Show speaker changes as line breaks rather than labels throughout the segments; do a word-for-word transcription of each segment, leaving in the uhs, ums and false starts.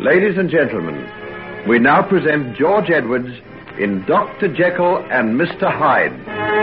Ladies and gentlemen, we now present George Edwards in Doctor Jekyll and Mister Hyde.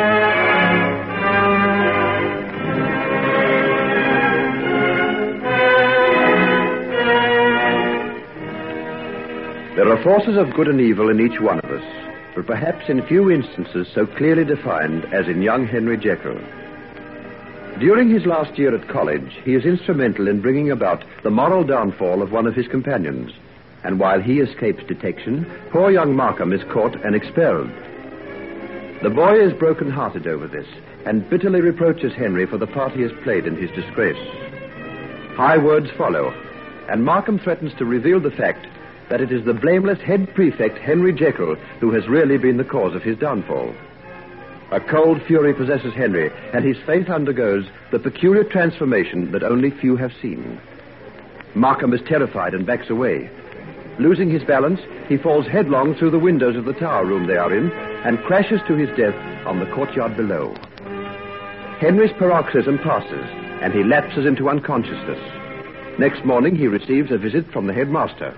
There are forces of good and evil in each one of us, but perhaps in few instances so clearly defined as in young Henry Jekyll. During his last year at college, he is instrumental in bringing about the moral downfall of one of his companions. And while he escapes detection, poor young Markham is caught and expelled. The boy is broken-hearted over this and bitterly reproaches Henry for the part he has played in his disgrace. High words follow, and Markham threatens to reveal the fact that it is the blameless head prefect, Henry Jekyll, who has really been the cause of his downfall. A cold fury possesses Henry, and his faith undergoes the peculiar transformation that only few have seen. Markham is terrified and backs away. Losing his balance, he falls headlong through the windows of the tower room they are in and crashes to his death on the courtyard below. Henry's paroxysm passes, and he lapses into unconsciousness. Next morning, he receives a visit from the headmaster.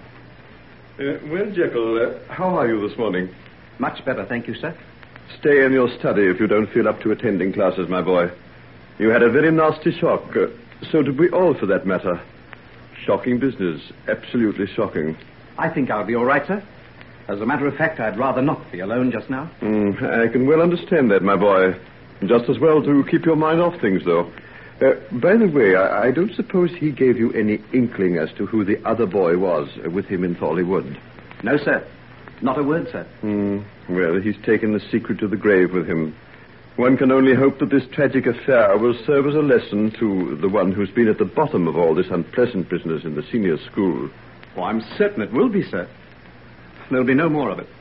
Uh, well, Jekyll, uh, how are you this morning?
Much better, thank you, sir.
Stay in your study if you don't feel up to attending classes, my boy. You had a very nasty shock. Uh, so did we all, for that matter. Shocking business. Absolutely shocking.
I think I'll be all right, sir. As a matter of fact, I'd rather not be alone just now.
Mm, I can well understand that, my boy. Just as well to keep your mind off things, though. Uh, by the way, I, I don't suppose he gave you any inkling as to who the other boy was uh, with him in Thorley Wood?
No, sir. Not a word, sir.
Mm, well, he's taken the secret to the grave with him. One can only hope that this tragic affair will serve as a lesson to the one who's been at the bottom of all this unpleasant business in the senior school.
Oh, I'm certain it will be, sir. There'll be no more of it.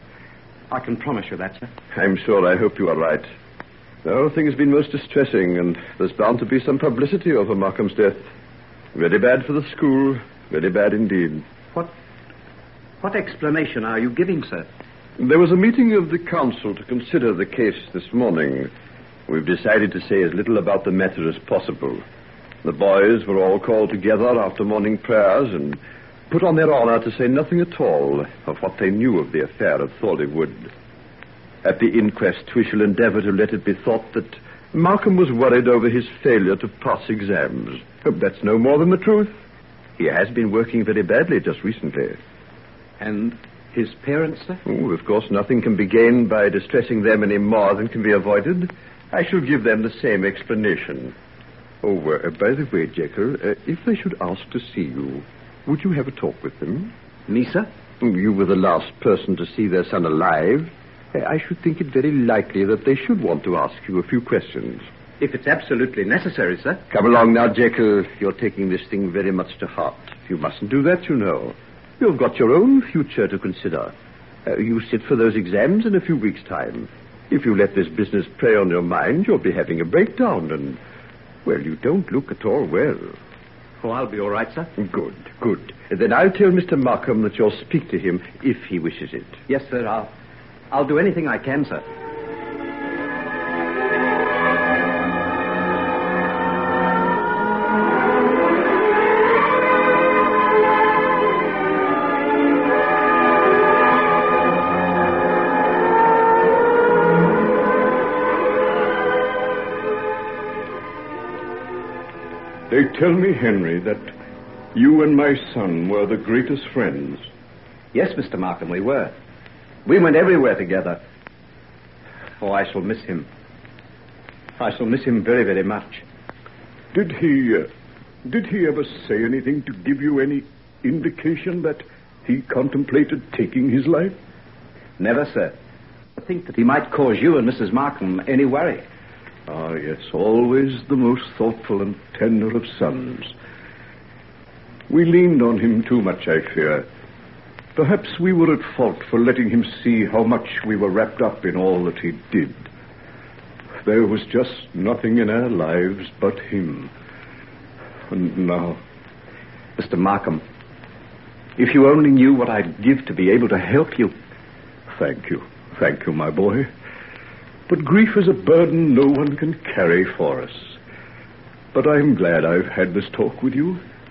I can promise you that, sir.
I'm sure I hope you are right. The whole thing has been most distressing, and there's bound to be some publicity over Markham's death. Very bad for the school. Very bad indeed.
What... What explanation are you giving, sir?
There was a meeting of the council to consider the case this morning. We've decided to say as little about the matter as possible. The boys were all called together after morning prayers and put on their honor to say nothing at all of what they knew of the affair at Thorley Wood. At the inquest, we shall endeavor to let it be thought that Markham was worried over his failure to pass exams. That's no more than the truth. He has been working very badly just recently.
And his parents, sir?
Oh, of course, nothing can be gained by distressing them any more than can be avoided. I shall give them the same explanation. Oh, uh, by the way, Jekyll, uh, if they should ask to see you, would you have a talk with them?
Me, sir?
You were the last person to see their son alive. Uh, I should think it very likely that they should want to ask you a few questions.
If it's absolutely necessary, sir.
Come along now, Jekyll. You're taking this thing very much to heart. You mustn't do that, you know. You've got your own future to consider. Uh, you sit for those exams in a few weeks' time. If you let this business prey on your mind, you'll be having a breakdown, and, well, you don't look at all well.
Oh, I'll be all right, sir.
Good, good. Then I'll tell Mister Markham that you'll speak to him if he wishes it.
Yes, sir. I'll, I'll do anything I can, sir.
They tell me, Henry, that you and my son were the greatest friends.
Yes, Mister Markham, we were. We went everywhere together. Oh, I shall miss him. I shall miss him very, very much.
Did he, uh, did he ever say anything to give you any indication that he contemplated taking his life?
Never, sir. I think that he might cause you and Missus Markham any worry.
Ah, yes, always the most thoughtful and tender of sons. We leaned on him too much, I fear. Perhaps we were at fault for letting him see how much we were wrapped up in all that he did. There was just nothing in our lives but him. And now...
Mister Markham, if you only knew what I'd give to be able to help you.
Thank you. Thank you, my boy. But grief is a burden no one can carry for us. But I'm glad I've had this talk with you.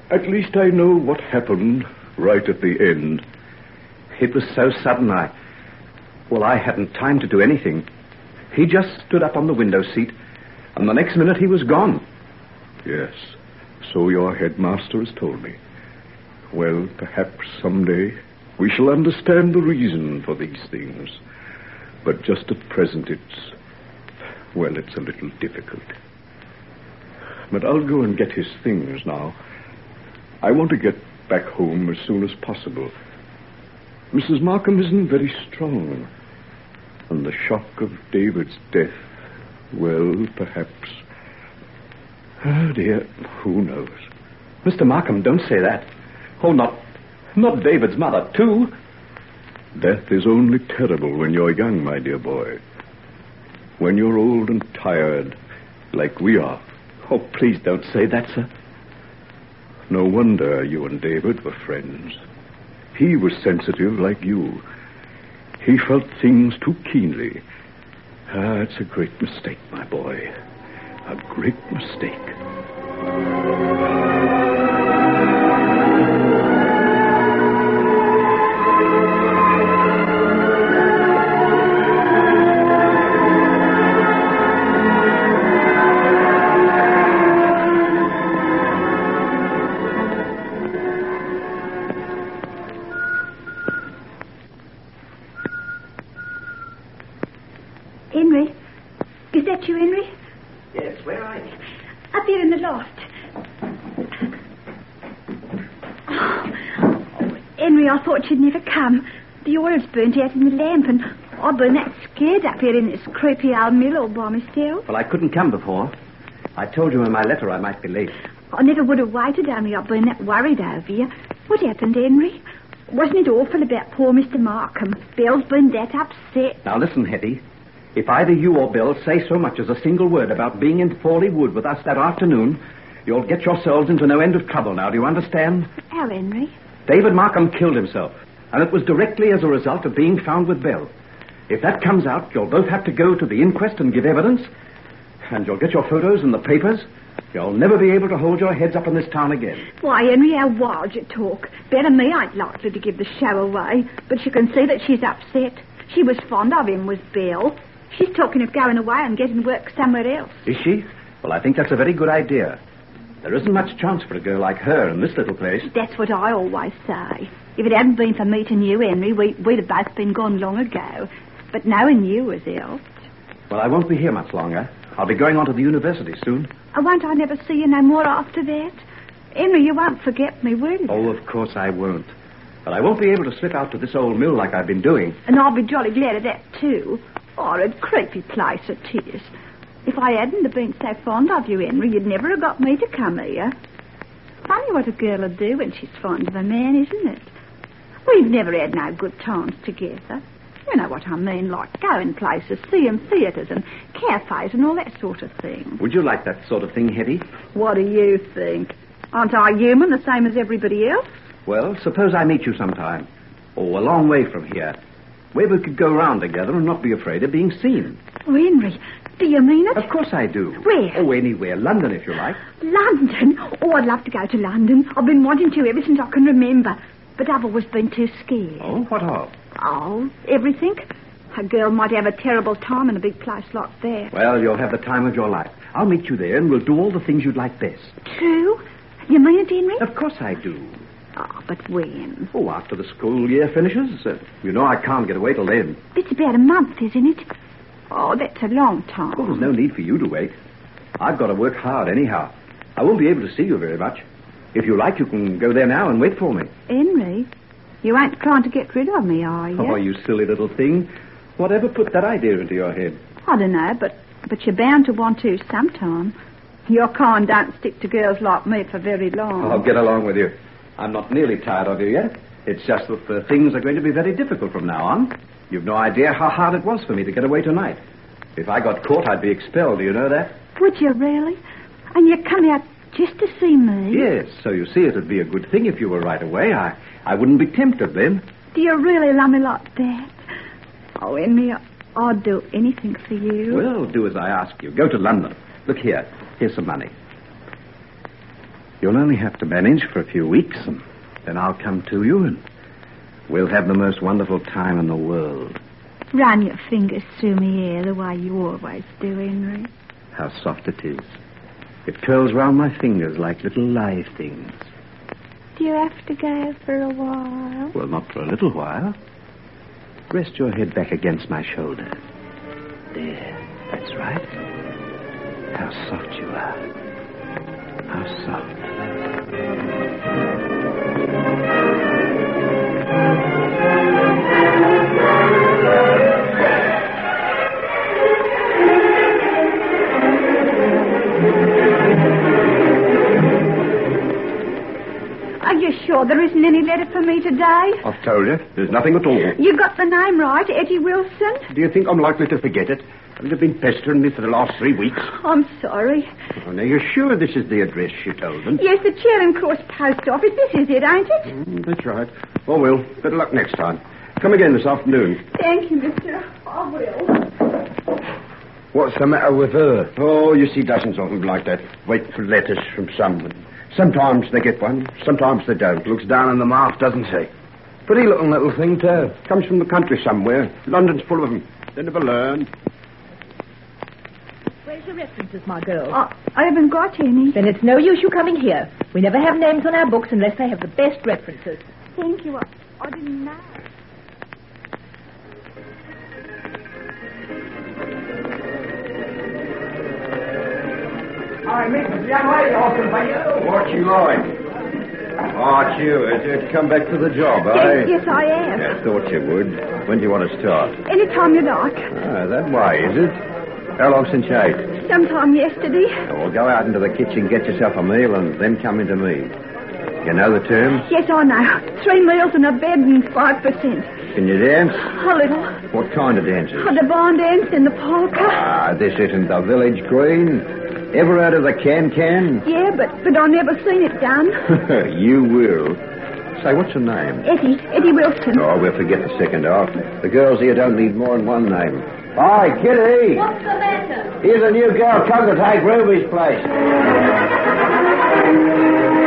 At least I know what happened right at the end.
It was so sudden, I... Well, I hadn't time to do anything. He just stood up on the window seat, and the next minute he was gone.
Yes, so your headmaster has told me. Well, perhaps someday we shall understand the reason for these things. But just at present it's... Well, it's a little difficult. But I'll go and get his things now. I want to get back home as soon as possible. Missus Markham isn't very strong. And the shock of David's death, well, perhaps... Oh, dear, who knows?
Mister Markham, don't say that. Oh, not... not David's mother, too.
Death is only terrible when you're young, my dear boy. When you're old and tired, like we are.
Oh, please don't say that, sir.
No wonder you and David were friends. He was sensitive like you. He felt things too keenly. Ah, it's a great mistake, my boy. A great mistake.
Henry? Is that you, Henry?
Yes, where are you?
Up here in the loft. Oh, oh, Henry, I thought you'd never come. The oil's burnt out in the lamp, and I've been that scared up here in this creepy old mill all by myself.
Well, I couldn't come before. I told you in my letter I might be late.
I never would have waited, only I've been that worried over you. What happened, Henry? Wasn't it awful about poor Mister Markham? Bill's been that upset.
Now, listen, Hetty. If either you or Bill say so much as a single word about being in Fawley Wood with us that afternoon, you'll get yourselves into no end of trouble now. Do you understand?
How, Henry?
David Markham killed himself, and it was directly as a result of being found with Bill. If that comes out, you'll both have to go to the inquest and give evidence, and you'll get your photos in the papers. You'll never be able to hold your heads up in this town again.
Why, Henry, how wild you talk. Ben and me ain't likely to give the show away, but you can see that she's upset. She was fond of him, was Bill. She's talking of going away and getting work somewhere else.
Is she? Well, I think that's a very good idea. There isn't much chance for a girl like her in this little place.
That's what I always say. If it hadn't been for meeting you, Henry, we, we'd have both been gone long ago. But knowing you has helped.
Well, I won't be here much longer. I'll be going on to the university soon.
Oh, won't I never see you no more after that? Henry, you won't forget me, will you?
Oh, of course I won't. But I won't be able to slip out to this old mill like I've been doing.
And I'll be jolly glad of that, too. Horrid, creepy place it is. If I hadn't have been so fond of you, Henry, you'd never have got me to come here. Funny what a girl will do when she's fond of a man, isn't it? We've never had no good times together. You know what I mean, like going places, seeing theatres and cafes and all that sort of thing.
Would you like that sort of thing, Hetty?
What do you think? Aren't I human, the same as everybody else?
Well, suppose I meet you sometime. Oh, a long way from here. Where we could go round together and not be afraid of being seen.
Oh, Henry, do you mean it?
Of course I do.
Where?
Oh, anywhere. London, if you like.
London? Oh, I'd love to go to London. I've been wanting to ever since I can remember. But I've always been too scared.
Oh, what of?
Oh, everything. A girl might have a terrible time in a big place like that.
Well, you'll have the time of your life. I'll meet you there and we'll do all the things you'd like best.
True? You mean it, Henry?
Of course I do.
Oh, but when?
Oh, after the school year finishes. Uh, you know I can't get away till then.
It's about a month, isn't it? Oh, that's a long time.
Well, there's no need for you to wait. I've got to work hard anyhow. I won't be able to see you very much. If you like, you can go there now and wait for me.
Henry, you ain't trying to get rid of me, are you?
Oh, you silly little thing. Whatever put that idea into your head?
I don't know, but, but you're bound to want to sometime. Your kind don't stick to girls like me for very long.
Oh, get along with you. I'm not nearly tired of you yet. It's just that the things are going to be very difficult from now on. You've no idea how hard it was for me to get away tonight. If I got caught, I'd be expelled. Do you know that?
Would you really? And you come out just to see me?
Yes, so you see it'd be a good thing if you were right away. I, I wouldn't be tempted then.
Do you really love me like that? Oh, Henry, I'd do anything for you.
Well, do as I ask you. Go to London. Look here. Here's some money. You'll only have to manage for a few weeks, and then I'll come to you, and we'll have the most wonderful time in the world.
Run your fingers through me hair the way you always do, Henry.
How soft it is. It curls round my fingers like little live things.
Do you have to go for a while?
Well, not for a little while. Rest your head back against my shoulder. There, that's right. How soft you are. How soft.
Are you sure there isn't any letter for me today?
I've told you, there's nothing at all.
You got the name right, Eddie Wilson?
Do you think I'm likely to forget it? Haven't you been pestering me for the last three weeks?
I'm sorry.
Oh, now, you're sure this is the address you told them?
Yes, the Charing Cross Post Office. This is it, ain't it?
Mm, that's right. Oh, well, better luck next time. Come again this afternoon.
Thank you, mister. I will.
What's the matter with her? Oh, you see dozens of them like that. Wait for letters from someone. Sometimes they get one, sometimes they don't. Looks down on the mark, doesn't she? Pretty little little thing, too. Comes from the country somewhere. London's full of them. They never learn.
Where's your references, my girl?
Oh, I haven't got any.
Then it's no use you coming here. We never have names on our books unless they have the best references.
Thank you. I, I didn't know.
Hi, Missus Young Lady, Austin, for you.
What you like? Oh, it's you, is it? Come back to the job, eh?
Yes, yes, I am.
I thought you would. When do you want to start?
Any time you like.
Ah, that way, is it? How long since you ate?
Sometime yesterday.
Oh, well, go out into the kitchen, get yourself a meal, and then come into me. You know the terms?
Yes, I know. Three meals and a bed and five percent.
Can you dance?
A little.
What kind of dances?
The barn dance and the polka.
Ah, this isn't the village green. Ever heard of the can-can?
Yeah, but, but I've never seen it done.
You will. Say, what's your name?
Eddie. Eddie Wilson.
Oh, we'll forget the second half. The girls here don't need more than one name. Hi, Kitty.
What's the matter?
Here's a new girl come to take Ruby's place.